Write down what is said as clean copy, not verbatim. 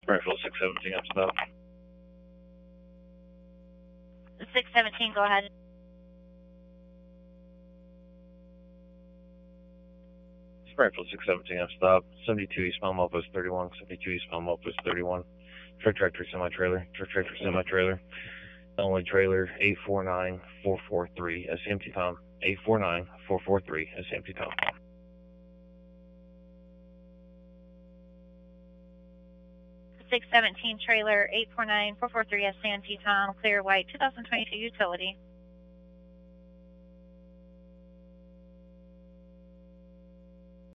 Springfield 617, I'm stop. 617, go ahead. Springfield 617, I'm stop. 72 East Mount Milpas 31, 72 East Mount Milpas 31. Truck tractor semi-trailer, only trailer 849443, SCMT Tom, 849443, SCMT Tom. 617 trailer 849443 SCMT Tom, clear white 2022 utility.